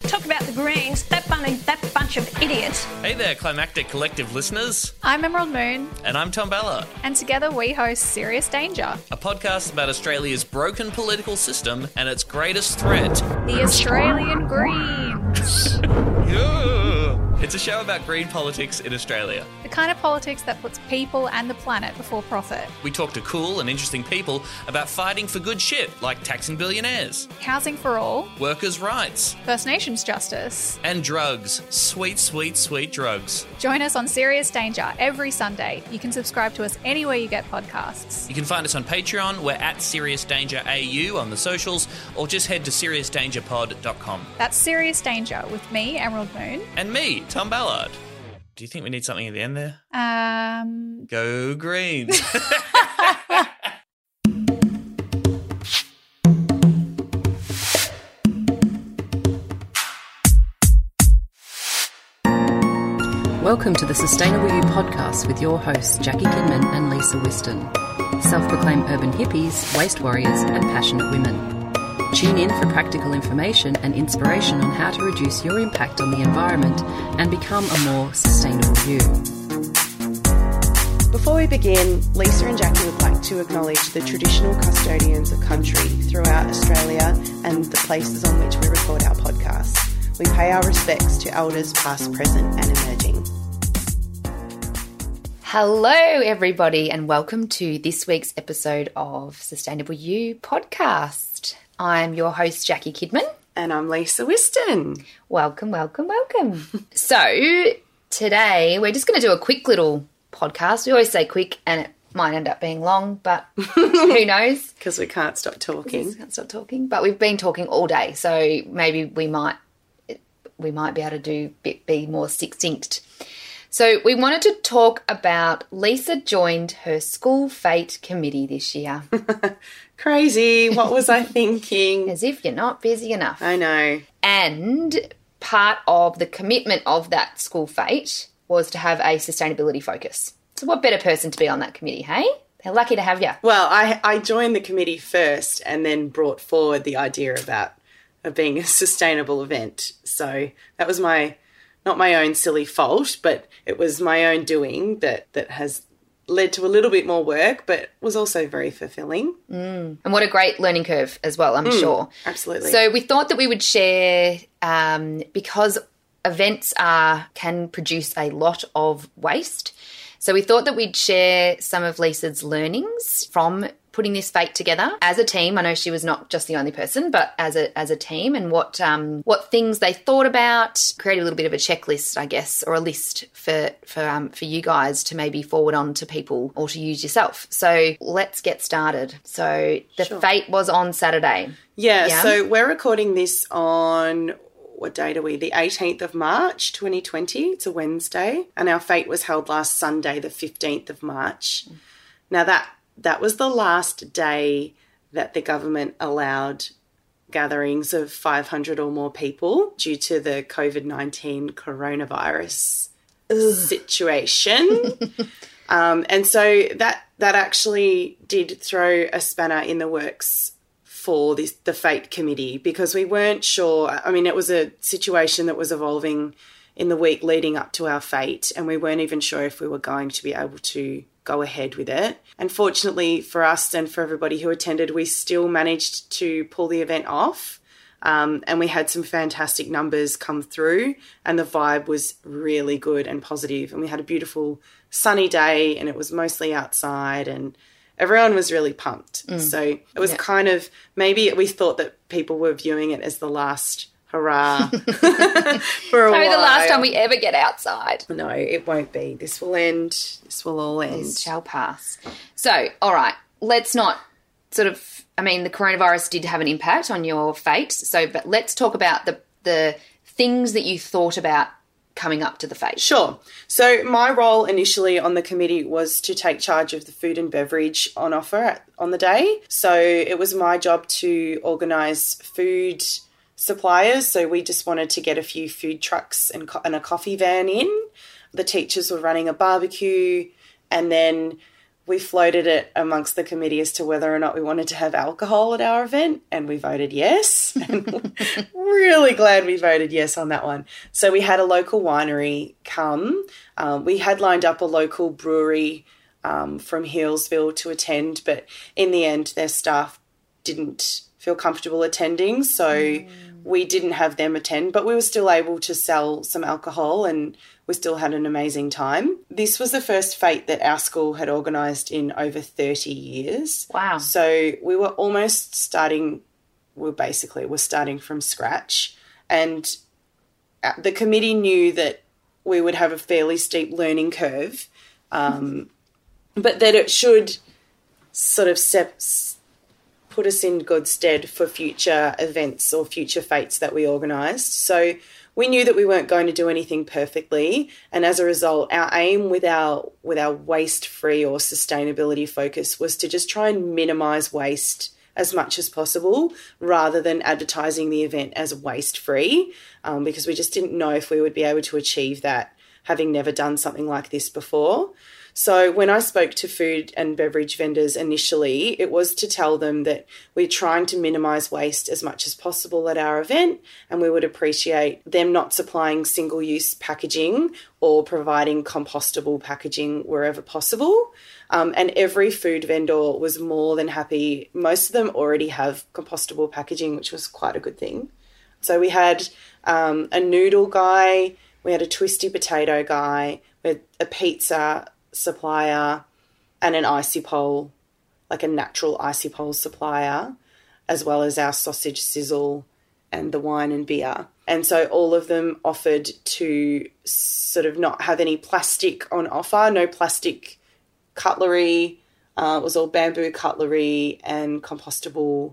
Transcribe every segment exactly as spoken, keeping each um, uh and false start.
Talk about the Greens, that, bunny, that bunch of idiots. Hey there, Climactic Collective listeners. I'm Emerald Moon. And I'm Tom Ballard. And together we host Serious Danger, a podcast about Australia's broken political system and its greatest threat. The Australian Greens. Yeah. It's a show about green politics in Australia. The kind of politics that puts people and the planet before profit. We talk to cool and interesting people about fighting for good shit, like taxing billionaires, housing for all, workers' rights, First Nations justice, and drugs. Sweet, sweet, sweet drugs. Join us on Serious Danger every Sunday. You can subscribe to us anywhere you get podcasts. You can find us on Patreon. We're at Serious Danger A U on the socials, or just head to serious danger pod dot com. That's Serious Danger with me, Emerald Moon. And me, Tom Ballard. Do you think we need something at the end there? Um... Go Greens. Welcome to the Sustainable You podcast with your hosts Jackie Kidman and Lisa Whiston, self-proclaimed urban hippies, waste warriors and passionate women. Tune in for practical information and inspiration on how to reduce your impact on the environment and become a more sustainable you. Before we begin, Lisa and Jackie would like to acknowledge the traditional custodians of country throughout Australia and the places on which we record our podcasts. We pay our respects to elders past, present and emerging. Hello everybody and welcome to this week's episode of Sustainable You podcast. I'm your host Jackie Kidman. And I'm Lisa Whiston. Welcome, welcome, welcome. So today we're just going to do a quick little podcast. We always say quick and it might end up being long, but who knows? Because we can't stop talking. We can't stop talking. But we've been talking all day, so maybe we might we might be able to do be, be more succinct. So we wanted to talk about Lisa joined her school fete committee this year. Crazy. What was I thinking? As if you're not busy enough. I know. And part of the commitment of that school fete was to have a sustainability focus. So what better person to be on that committee, hey? They're lucky to have you. Well, I, I joined the committee first and then brought forward the idea about of being a sustainable event. So that was my... not my own silly fault, but it was my own doing that, that has led to a little bit more work, but was also very fulfilling. Mm. And what a great learning curve as well, I'm mm, sure. Absolutely. So we thought that we would share, um, because events are can produce a lot of waste, so we thought that we'd share some of Lisa's learnings from putting this fete together as a team. I know she was not just the only person, but as a as a team, and what um, what things they thought about. Create a little bit of a checklist, I guess, or a list for for um, for you guys to maybe forward on to people or to use yourself. So let's get started. So the sure. fete was on Saturday. Yeah, yeah, so we're recording this on, what date are we? The eighteenth of March, twenty twenty. It's a Wednesday. And our fete was held last Sunday, the fifteenth of March. Mm. Now that That was the last day that the government allowed gatherings of five hundred or more people due to the covid nineteen coronavirus Ugh. situation. um, and so that that actually did throw a spanner in the works for this the fete committee, because we weren't sure. I mean, it was a situation that was evolving in the week leading up to our fete, and we weren't even sure if we were going to be able to go ahead with it. And fortunately for us and for everybody who attended, we still managed to pull the event off. Um, and we had some fantastic numbers come through, and the vibe was really good and positive. And we had a beautiful sunny day, and it was mostly outside, and everyone was really pumped. Mm. So it was yeah. kind of, maybe we thought that people were viewing it as the last hurrah for a Maybe while. the last time we ever get outside. No, it won't be. This will end. This will all end. This shall pass. So, all right, let's not sort of, I mean, the coronavirus did have an impact on your fete. So, but let's talk about the the things that you thought about coming up to the fete. Sure. So my role initially on the committee was to take charge of the food and beverage on offer at, on the day. So it was my job to organise food suppliers. So we just wanted to get a few food trucks and, co- and a coffee van in. The teachers were running a barbecue, and then we floated it amongst the committee as to whether or not we wanted to have alcohol at our event, and we voted yes. And really glad we voted yes on that one. So we had a local winery come. Um, we had lined up a local brewery um, from Healesville to attend, but in the end their staff didn't feel comfortable attending, so mm. we didn't have them attend, but we were still able to sell some alcohol and we still had an amazing time. This was the first fete that our school had organised in over thirty years. Wow. So we were almost starting, we basically were starting from scratch, and the committee knew that we would have a fairly steep learning curve, um, but that it should sort of set, put us in good stead for future events or future fetes that we organised. So we knew that we weren't going to do anything perfectly, and as a result, our aim with our with our waste-free or sustainability focus was to just try and minimise waste as much as possible, rather than advertising the event as waste-free, um, because we just didn't know if we would be able to achieve that, having never done something like this before. So when I spoke to food and beverage vendors initially, it was to tell them that we're trying to minimise waste as much as possible at our event, and we would appreciate them not supplying single-use packaging or providing compostable packaging wherever possible. Um, and every food vendor was more than happy. Most of them already have compostable packaging, which was quite a good thing. So we had um, a noodle guy, we had a twisty potato guy, we had a pizza supplier and an icy pole, like a natural icy pole supplier, as well as our sausage sizzle and the wine and beer. And so all of them offered to sort of not have any plastic on offer, no plastic cutlery. Uh, it was all bamboo cutlery and compostable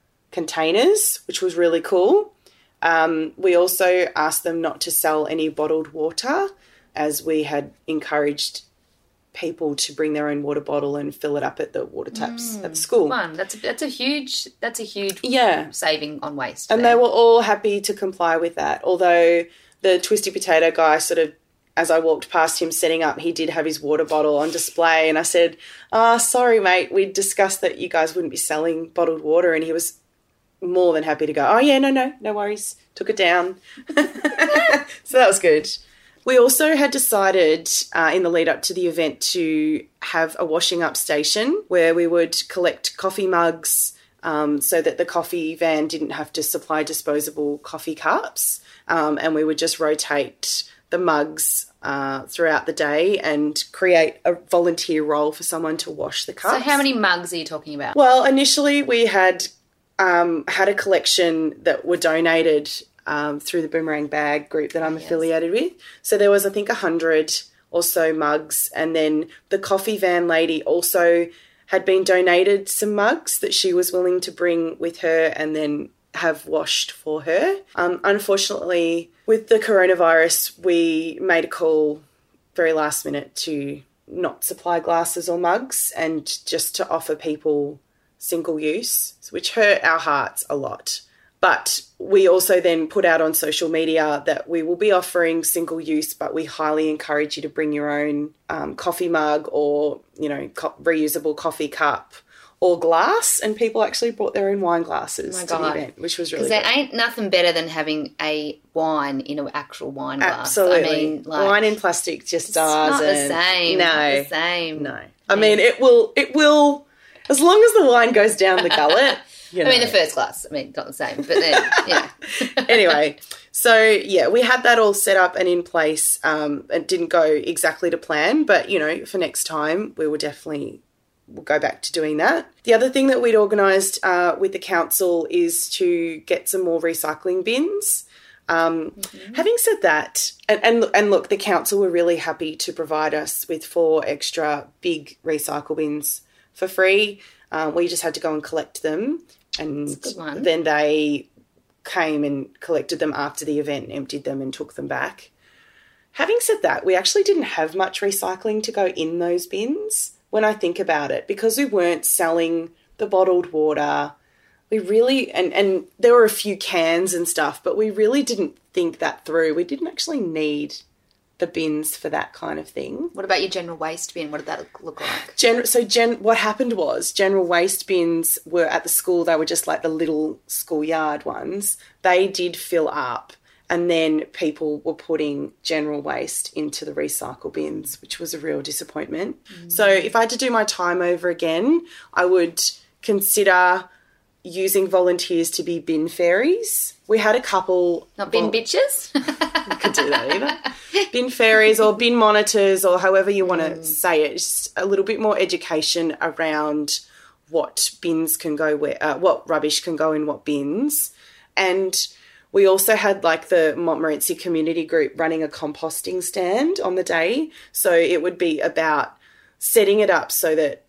containers, which was really cool. Um, we also asked them not to sell any bottled water, as we had encouraged people to bring their own water bottle and fill it up at the water taps mm, at the school. One, that's a, that's a huge that's a huge yeah. saving on waste. And there. they were all happy to comply with that. Although the twisty potato guy sort of, as I walked past him setting up, he did have his water bottle on display, and I said, "Ah, oh, sorry, mate, we discussed that you guys wouldn't be selling bottled water," and he was more than happy to go, "Oh yeah, no, no, no worries." Took it down. So that was good. We also had decided uh, in the lead up to the event to have a washing up station where we would collect coffee mugs um, so that the coffee van didn't have to supply disposable coffee cups, um, and we would just rotate the mugs uh, throughout the day and create a volunteer role for someone to wash the cups. So how many mugs are you talking about? Well, initially we had um, had a collection that were donated Um, through the Boomerang Bag group that I'm yes. affiliated with. So there was, I think, a hundred or so mugs. And then the coffee van lady also had been donated some mugs that she was willing to bring with her and then have washed for her. Um, unfortunately, with the coronavirus, we made a call very last minute to not supply glasses or mugs and just to offer people single use, which hurt our hearts a lot. But we also then put out on social media that we will be offering single use, but we highly encourage you to bring your own um, coffee mug or, you know, co- reusable coffee cup or glass. And people actually brought their own wine glasses oh my to God. the event, which was really Because good. there ain't nothing better than having a wine in an actual wine glass. Absolutely. I mean, like, wine in plastic just it's doesn't. not the same. No. Not the same. No. I mean, it will, it will, as long as the wine goes down the gullet. You know. I mean, the first glass. I mean, not the same, but then, yeah. Anyway, so, yeah, we had that all set up and in place. Um, it didn't go exactly to plan, but, you know, for next time, we will definitely we'll go back to doing that. The other thing that we'd organised uh, with the council is to get some more recycling bins. Um, mm-hmm. Having said that, and, and, and look, the council were really happy to provide us with four extra big recycle bins for free. Uh, we just had to go and collect them. And then they came and collected them after the event, emptied them and took them back. Having said that, we actually didn't have much recycling to go in those bins when I think about it, because we weren't selling the bottled water. We really, and, and there were a few cans and stuff, but we really didn't think that through. We didn't actually need the bins for that kind of thing. What about your general waste bin? What did that look, look like? Gen- so gen- what happened was general waste bins were at the school. They were just like the little schoolyard ones. They did fill up, and then people were putting general waste into the recycle bins, which was a real disappointment. Mm. So if I had to do my time over again, I would consider using volunteers to be bin fairies. We had a couple... Not bin vol- bitches? You could do that either. Bin fairies or bin monitors or however you want to mm. say it. Just a little bit more education around what bins can go where, uh, what rubbish can go in what bins. And we also had like the Montmorency community group running a composting stand on the day. So it would be about setting it up so that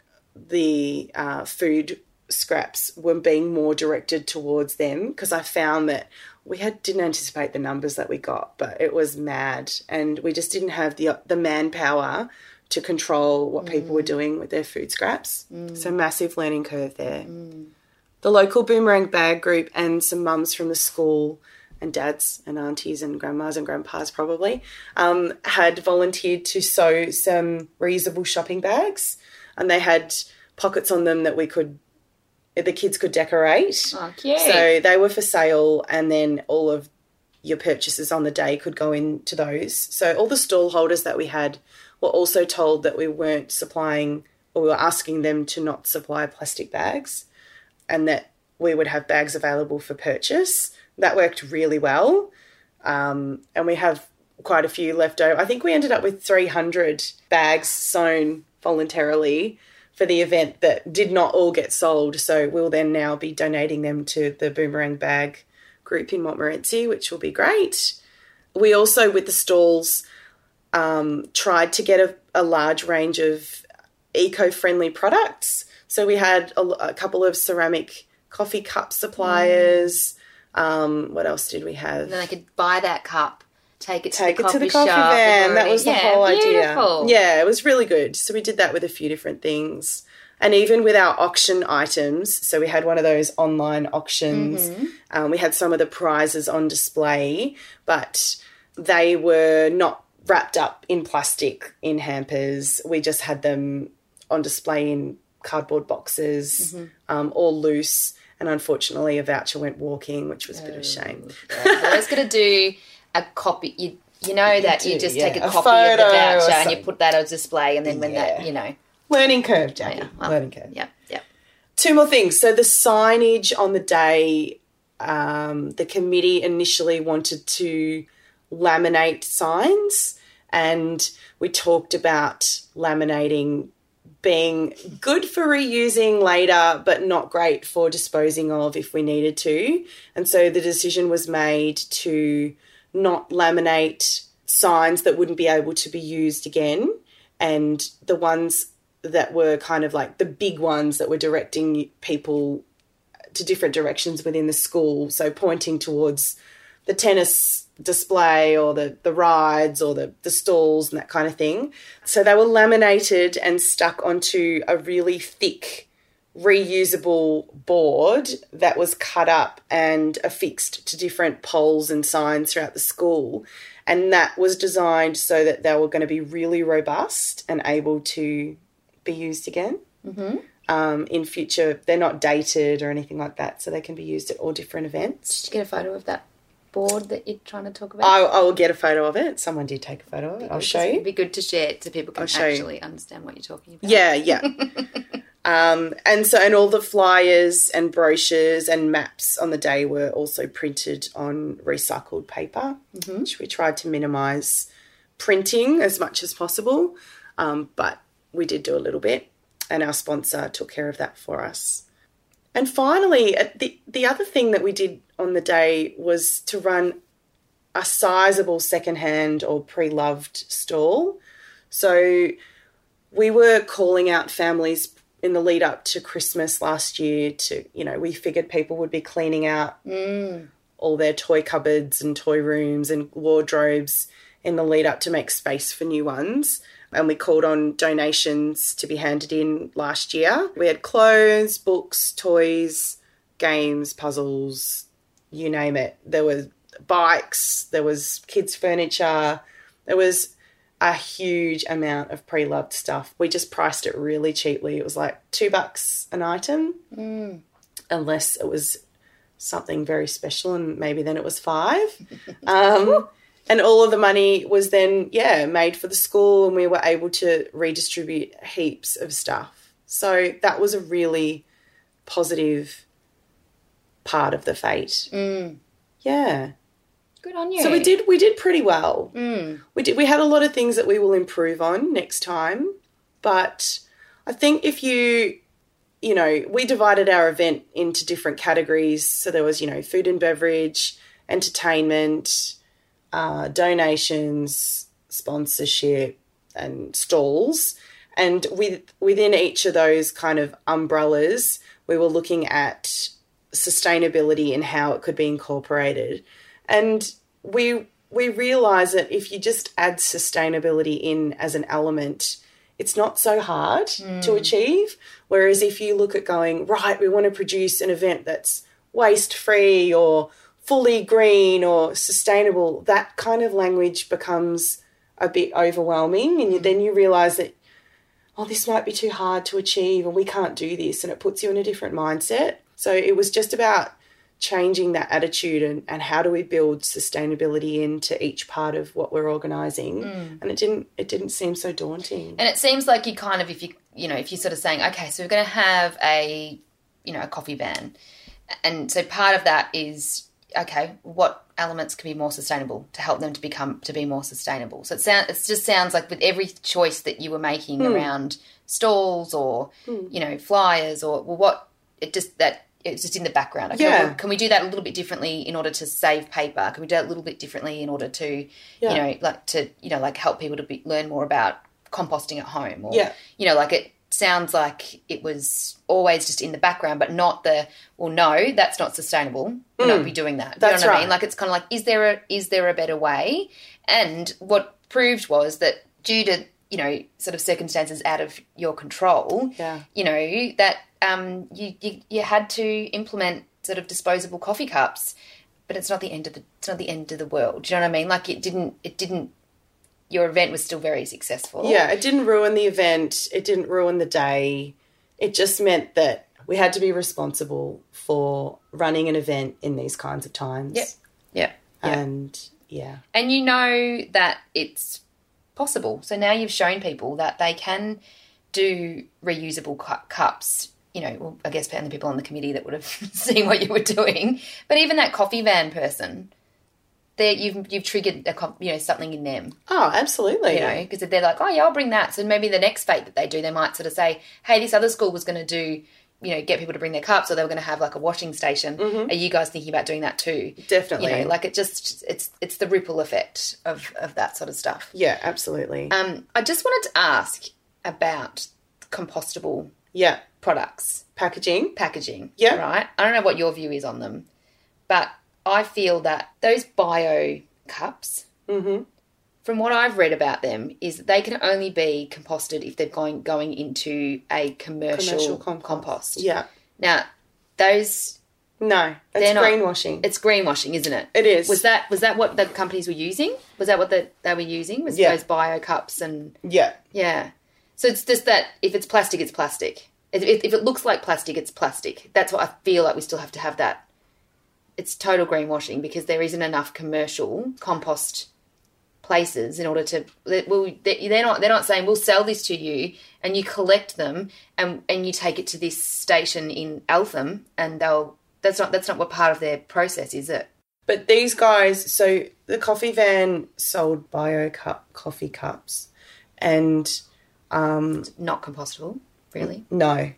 the uh, food scraps were being more directed towards them, because I found that we had didn't anticipate the numbers that we got, but it was mad, and we just didn't have the the manpower to control what mm. people were doing with their food scraps. Mm. So massive learning curve there. Mm. The local Boomerang Bag group and some mums from the school and dads and aunties and grandmas and grandpas probably um, had volunteered to sew some reusable shopping bags, and they had pockets on them that we could the kids could decorate. Oh, cute. So they were for sale, and then all of your purchases on the day could go into those. So all the stall holders that we had were also told that we weren't supplying, or we were asking them to not supply plastic bags, and that we would have bags available for purchase. That worked really well. Um, and we have quite a few left over. I think we ended up with three hundred bags sewn voluntarily for the event that did not all get sold. So we'll then now be donating them to the Boomerang Bag group in Montmorency, which will be great. We also, with the stalls, um, tried to get a, a large range of eco-friendly products. So we had a, a couple of ceramic coffee cup suppliers. Mm. Um, what else did we have? And then they could buy that cup, take it to take the it coffee to the coffee shop. van. That was the yeah, whole beautiful. idea. Yeah, it was really good. So we did that with a few different things. And even with our auction items, so we had one of those online auctions. Mm-hmm. Um, we had some of the prizes on display, but they were not wrapped up in plastic in hampers. We just had them on display in cardboard boxes, mm-hmm. um, all loose. And unfortunately, a voucher went walking, which was a bit of a shame. Yeah. I was going to do a copy. You, you know that you, you do, just yeah. take a, a copy of the voucher and something. you put that on display, and then when yeah. that, you know. Learning curve, Jackie. Yeah, well, Learning curve. Yep, yep. Two more things. So the signage on the day, um, the committee initially wanted to laminate signs, and we talked about laminating being good for reusing later but not great for disposing of if we needed to. And so the decision was made to not laminate signs that wouldn't be able to be used again, and the ones that were kind of like the big ones that were directing people to different directions within the school, so pointing towards the tennis display or the, the rides or the, the stalls and that kind of thing. So they were laminated and stuck onto a really thick reusable board that was cut up and affixed to different poles and signs throughout the school. And that was designed so that they were going to be really robust and able to be used again. Mm-hmm. Um, in future. They're not dated or anything like that, so they can be used at all different events. Did you get a photo of that board that you're trying to talk about? I, I will get a photo of it. Someone did take a photo of it. I'll show you. It'd be good to share it so people can I'll actually you. understand what you're talking about. Yeah, yeah. um, and so, and all the flyers and brochures and maps on the day were also printed on recycled paper, mm-hmm. which we tried to minimise printing as much as possible, um, but we did do a little bit, and our sponsor took care of that for us. And finally, the the other thing that we did on the day was to run a sizable secondhand or pre-loved stall. So we were calling out families in the lead up to Christmas last year to, you know, we figured people would be cleaning out mm. all their toy cupboards and toy rooms and wardrobes in the lead up to make space for new ones. And we called on donations to be handed in last year. We had clothes, books, toys, games, puzzles, you name it. There were bikes, there was kids' furniture, there was a huge amount of pre-loved stuff. We just priced it really cheaply. It was like two bucks an item, mm. unless it was something very special, and maybe then it was five. Um, and all of the money was then, yeah, made for the school, and we were able to redistribute heaps of stuff. So that was a really positive part of the fete. Mm. Yeah. Good on you. So we did we did pretty well. Mm. We did we had a lot of things that we will improve on next time. But I think if you you know, we divided our event into different categories. So there was, you know, food and beverage, entertainment, uh, donations, sponsorship, and stalls. And with within each of those kind of umbrellas, we were looking at sustainability and how it could be incorporated. And we we realise that if you just add sustainability in as an element, it's not so hard mm. to achieve. Whereas if you look at going, right, we want to produce an event that's waste-free or fully green or sustainable, that kind of language becomes a bit overwhelming. And you, then you realise that, oh, this might be too hard to achieve and we can't do this, and it puts you in a different mindset. So it was just about changing that attitude and, and how do we build sustainability into each part of what we're organising. Mm. And it didn't it didn't seem so daunting. And it seems like you kind of, if you, you know, if you're sort of saying, okay, so we're going to have a, you know, a coffee van. And so part of that is, okay, what elements can be more sustainable to help them to become, to be more sustainable. So it sounds, it just sounds like with every choice that you were making mm. around stalls or, mm. you know, flyers or well, what, it just, that, it's just in the background. Okay, yeah. well, can we do that a little bit differently in order to save paper? Can we do that a little bit differently in order to, yeah. you know, like to, you know, like help people to be, learn more about composting at home? Or, yeah. you know, like it sounds like it was always just in the background, but not the, well, no, that's not sustainable. We're mm. not be doing that. That's you know what right. I mean? Like it's kind of like, is there a, is there a better way? And what proved was that due to, you know, sort of circumstances out of your control, yeah. you know, that um, you, you you had to implement sort of disposable coffee cups, but it's not the end of the it's not the end of the world. Do you know what I mean? Like it didn't it didn't. Your event was still very successful. Yeah, it didn't ruin the event. It didn't ruin the day. It just meant that we had to be responsible for running an event in these kinds of times. Yep. Yep. And yeah, and you know that it's possible. So now you've shown people that they can do reusable cu- cups. You know, well, I guess the people on the committee that would have seen what you were doing, but even that coffee van person, there you've you've triggered a, you know, something in them. Oh, absolutely. You know, because they're like, oh yeah, I'll bring that. So maybe the next fete that they do, they might sort of say, hey, this other school was going to do, you know, get people to bring their cups, or they were going to have like a washing station. Mm-hmm. Are you guys thinking about doing that too? Definitely. You know, like it just it's it's the ripple effect of of that sort of stuff. Yeah, absolutely. Um, I just wanted to ask about compostable yeah products, packaging, packaging. Yeah, right. I don't know what your view is on them, but I feel that those bio cups, mm-hmm. from what I've read about them, is that they can only be composted if they're going going into a commercial, commercial compost. compost. Yeah. Now, those no, it's not, greenwashing. It's greenwashing, isn't it? It is. Was that was that what the companies were using? Was that what the, they were using? Was yeah. those bio cups and yeah, yeah. So it's just that if it's plastic, it's plastic. If, if it looks like plastic, it's plastic. That's what I feel like we still have to have that. It's total greenwashing because there isn't enough commercial compost places in order to. Well, they're not. They're not saying we'll sell this to you and you collect them and and you take it to this station in Eltham and they'll. That's not. That's not what part of their process is, it? But these guys. So the coffee van sold bio cup coffee cups, and um, not compostable. Really? No.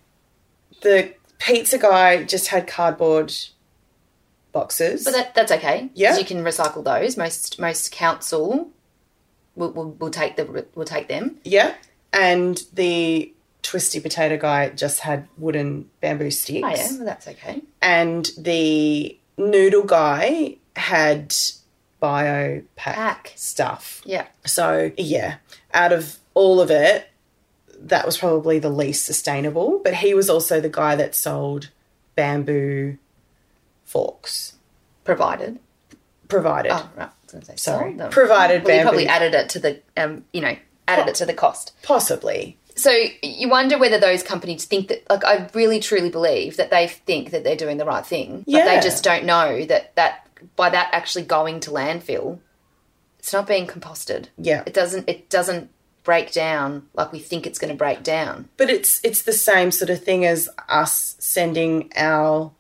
The pizza guy just had cardboard boxes. But that, that's okay. Yeah. You can recycle those. Most most council will, will, will take the will take them. Yeah. And the twisty potato guy just had wooden bamboo sticks. Oh, yeah. Well, that's okay. And the noodle guy had bio pack, pack stuff. Yeah. So, yeah, out of all of it, that was probably the least sustainable, but he was also the guy that sold bamboo forks. Provided. Provided. Oh, right. was gonna say, Sorry. sold them. Provided well, you bamboo. probably added it to the, um, you know, added it to the cost. Possibly. So you wonder whether those companies think that, like, I really truly believe that they think that they're doing the right thing, but Yeah. they just don't know that, that by that actually going to landfill, it's not being composted. Yeah. It doesn't, it doesn't break down like we think it's going to break down. But it's it's the same sort of thing as us sending our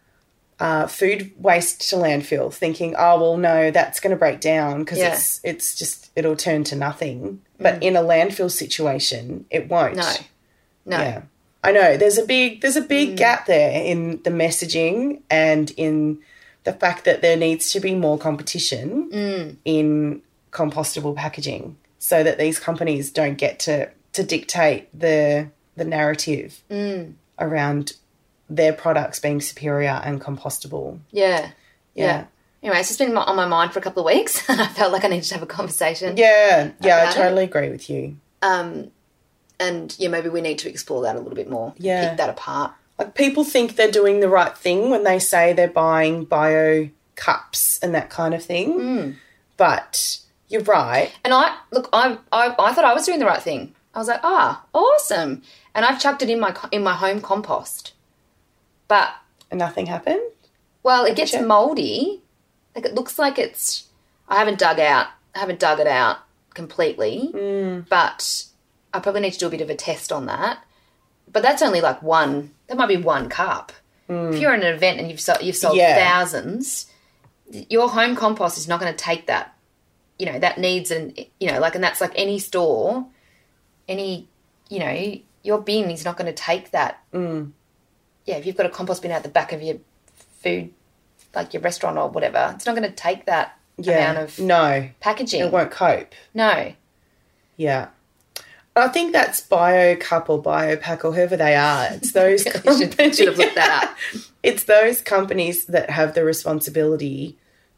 uh, food waste to landfill, thinking, oh, well, no, that's going to break down because Yeah. it's it's just, it'll turn to nothing. But in a landfill situation, it won't. No. No. Yeah. I know. There's a big there's a big gap there in the messaging and in the fact that there needs to be more competition Mm. in compostable packaging so that these companies don't get to, to dictate the the narrative Mm. around their products being superior and compostable. Yeah. Yeah. Yeah. Anyway, it's just been on my mind for a couple of weeks and I felt like I needed to have a conversation. Yeah. Yeah, I About it. totally agree with you. Um, and, yeah, maybe we need to explore that a little bit more. Yeah. Pick that apart. Like, people think they're doing the right thing when they say they're buying bio cups and that kind of thing. Mm. But you're right. And I, look, I, I I thought I was doing the right thing. I was like, ah, awesome. And I've chucked it in my in my home compost. But, And nothing happened? well, it gets Gotcha. mouldy. Like, it looks like it's, I haven't dug out, I haven't dug it out completely. Mm. But I probably need to do a bit of a test on that. But that's only like one, that might be one cup. If you're at an event and you've sold, you've sold Mm. Yeah. thousands, your home compost is not going to take that. You know, that needs an, you know, like, and that's like any store, any, you know, your bin is not going to take that. Mm. Yeah, if you've got a compost bin out the back of your food, like your restaurant or whatever, it's not going to take that Yeah. amount of No. packaging. It won't cope. No. Yeah. I think that's BioCup or BioPack or whoever they are. It's those You companies. should, should have looked that up. It's those companies that have the responsibility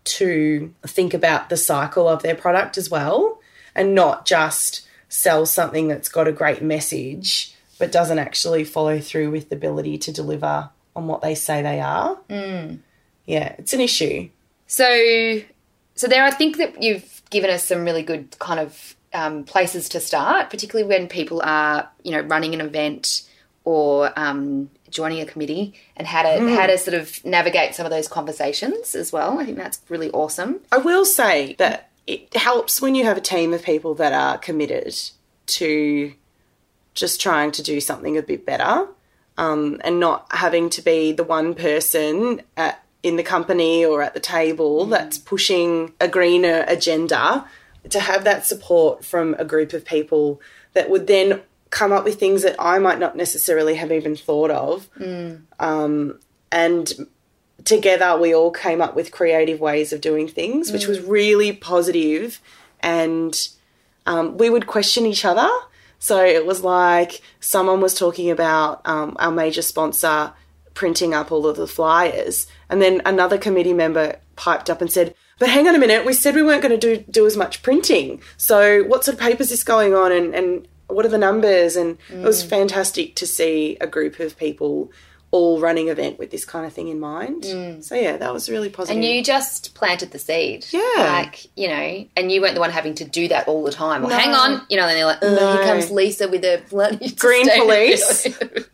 to think about the cycle of their product as well and not just sell something that's got a great message but doesn't actually follow through with the ability to deliver on what they say they are. Mm. Yeah, it's an issue. So, so there, I think that you've given us some really good kind of um, places to start, particularly when people are, you know, running an event or um, joining a committee, and how to how to sort of navigate some of those conversations as well. I think that's really awesome. I will say that it helps when you have a team of people that are committed to just trying to do something a bit better, um, and not having to be the one person at, in the company or at the table that's pushing a greener agenda. To have that support from a group of people that would then come up with things that I might not necessarily have even thought of. Mm. Um, and together we all came up with creative ways of doing things, which was really positive. And um, we would question each other. So it was like someone was talking about um, our major sponsor printing up all of the flyers, and then another committee member piped up and said, but hang on a minute, we said we weren't going to do, do as much printing. So what sort of paper is this going on, and, and what are the numbers? And mm. it was fantastic to see a group of people all running an event with this kind of thing in mind. Mm. So, yeah, that was really positive. And you just planted the seed. Yeah. Like, you know, and you weren't the one having to do that all the time. Well, No. hang on. You know, and they're like, oh, No. here comes Lisa with a bloody Green sustainability. police.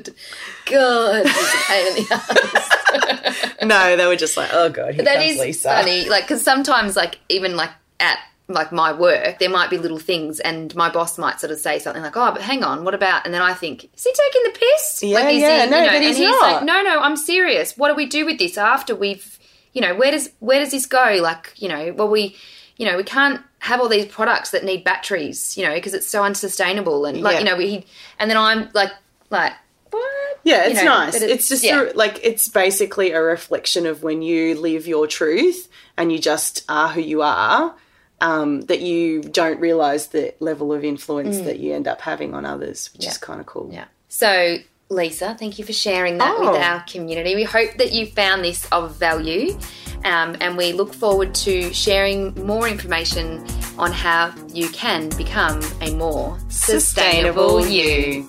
God, it's a pain in the ass. No, they were just like, oh, God, here That comes is Lisa. funny, like, because sometimes, like, even like at like my work, there might be little things, and my boss might sort of say something like, "Oh, but hang on, what about?" And then I think, is he taking the piss? Yeah, like, is yeah, he, no, you know, but and he's he's not. like, "No, no, I'm serious. What do we do with this after we've, you know, where does where does this go? Like, you know, well, we, you know, we can't have all these products that need batteries, you know, because it's so unsustainable, and like, Yeah. you know, we, and then I'm like, like. What? Yeah, You it's know, nice. but It's, just yeah. a, like, it's basically a reflection of when you live your truth and you just are who you are, um, that you don't realise the level of influence that you end up having on others, which Mm. Yeah. is kind of cool. Yeah. So, Lisa, thank you for sharing that Oh. with our community. We hope that you found this of value, um, and we look forward to sharing more information on how you can become a more sustainable, Sustainable you.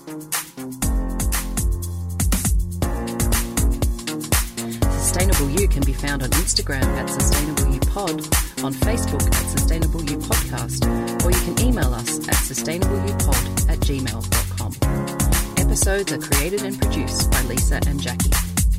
Sustainable You can be found on Instagram at Sustainable You Pod on Facebook at Sustainable You Podcast, or you can email us at sustainableyoupod at gmail dot com. Episodes are created and produced by Lisa and Jackie.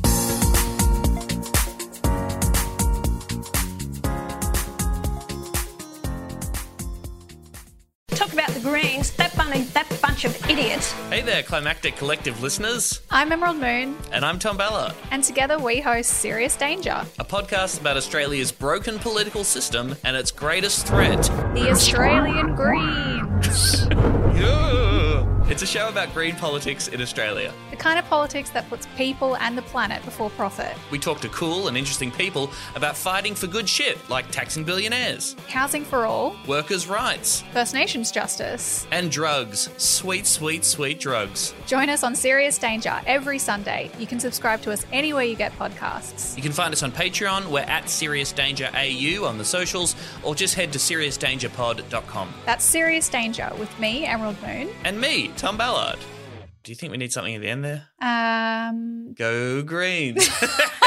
Talk about the Greens, that bunny, that bunch of idiots. Hey there, Climactic Collective listeners. I'm Emerald Moon, And I'm Tom Ballard, and together we host Serious Danger, a podcast about Australia's broken political system and its greatest threat. the Australian Greens. Yeah. It's a show about green politics in Australia. The kind of politics that puts people and the planet before profit. We talk to cool and interesting people about fighting for good shit, like taxing billionaires, Housing for all, workers' rights, First Nations justice. and drugs. Sweet, sweet, sweet drugs. Join us on Serious Danger every Sunday. You can subscribe to us anywhere you get podcasts. You can find us on Patreon. We're at Serious Danger A U on the socials, or just head to serious danger pod dot com. That's Serious Danger with me, Emerald Moon. And me, Tom Ballard. Do you think we need something at the end there? Um, Go Greens.